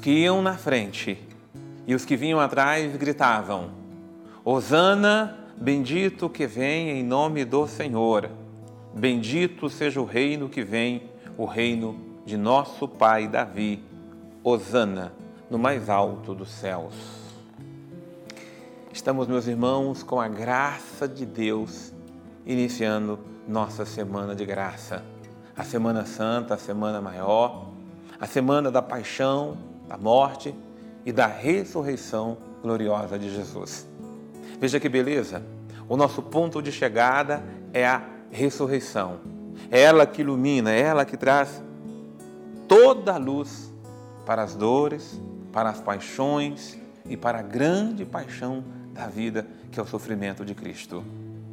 que iam na frente e os que vinham atrás gritavam: Hosana, bendito que vem em nome do Senhor. Bendito seja o reino que vem, o reino de nosso pai Davi. Hosana, no mais alto dos céus. Estamos, meus irmãos, com a graça de Deus, iniciando nossa semana de graça. A Semana Santa, a Semana Maior, a Semana da Paixão, da Morte e da Ressurreição gloriosa de Jesus. Veja que beleza! O nosso ponto de chegada é a ressurreição. É ela que ilumina, é ela que traz toda a luz para as dores, para as paixões e para a grande paixão da vida, que é o sofrimento de Cristo.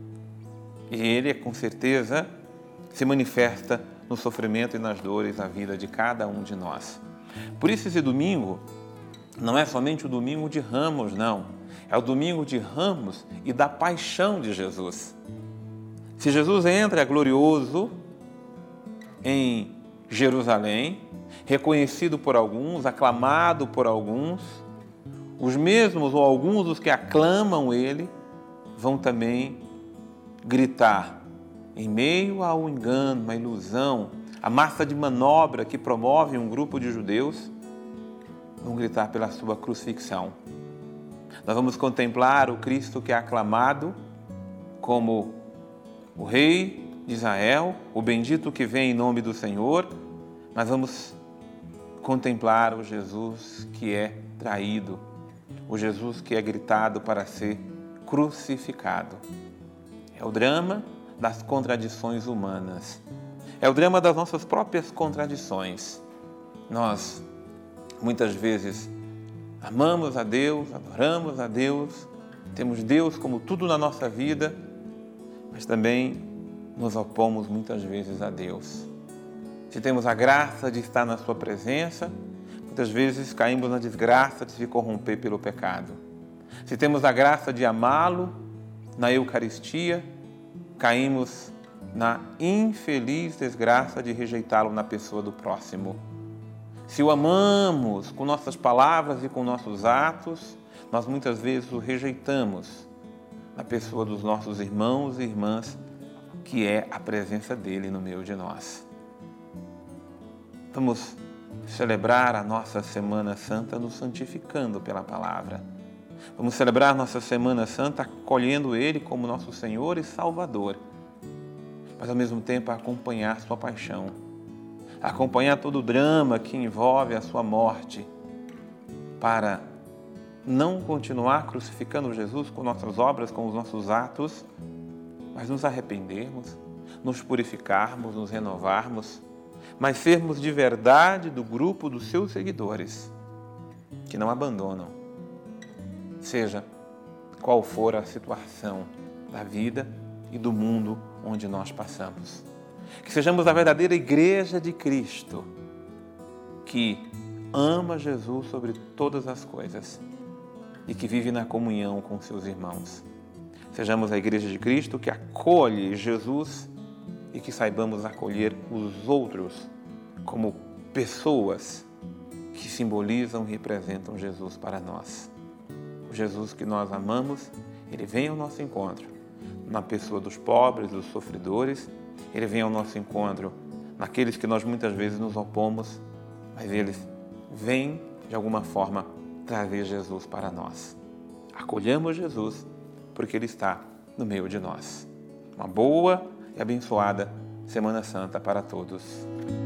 E Ele, com certeza, se manifesta no sofrimento e nas dores da vida de cada um de nós. Por isso esse domingo não é somente o domingo de Ramos, não. É o domingo de Ramos e da paixão de Jesus. Se Jesus entra glorioso em Jerusalém, reconhecido por alguns, aclamado por alguns, os mesmos ou alguns dos que aclamam Ele vão também gritar, em meio ao engano, à ilusão, à massa de manobra que promove um grupo de judeus, vão gritar pela sua crucifixão. Nós vamos contemplar o Cristo que é aclamado como o Rei de Israel, o bendito que vem em nome do Senhor. Nós vamos contemplar o Jesus que é traído, o Jesus que é gritado para ser crucificado. É o drama das contradições humanas. É o drama das nossas próprias contradições. Nós, muitas vezes, amamos a Deus, adoramos a Deus, temos Deus como tudo na nossa vida, mas também nos opomos muitas vezes a Deus. Se temos a graça de estar na sua presença, muitas vezes caímos na desgraça de se corromper pelo pecado. Se temos a graça de amá-lo na Eucaristia, caímos na infeliz desgraça de rejeitá-lo na pessoa do próximo. Se o amamos com nossas palavras e com nossos atos, nós muitas vezes o rejeitamos na pessoa dos nossos irmãos e irmãs, que é a presença dele no meio de nós. Vamos celebrar a nossa Semana Santa nos santificando pela palavra. Vamos celebrar nossa Semana Santa acolhendo Ele como nosso Senhor e Salvador, mas ao mesmo tempo acompanhar sua paixão, acompanhar todo o drama que envolve a sua morte, para não continuar crucificando Jesus com nossas obras, com os nossos atos, mas nos arrependermos, nos purificarmos, nos renovarmos, mas sermos de verdade do grupo dos seus seguidores, que não abandonam, seja qual for a situação da vida e do mundo onde nós passamos. Que sejamos a verdadeira igreja de Cristo, que ama Jesus sobre todas as coisas e que vive na comunhão com seus irmãos. Sejamos a igreja de Cristo que acolhe Jesus e que saibamos acolher os outros como pessoas que simbolizam e representam Jesus para nós. O Jesus que nós amamos, Ele vem ao nosso encontro na pessoa dos pobres, dos sofredores. Ele vem ao nosso encontro naqueles que nós muitas vezes nos opomos, mas eles vêm, de alguma forma, trazer Jesus para nós. Acolhamos Jesus, porque Ele está no meio de nós. Uma boa e abençoada Semana Santa para todos.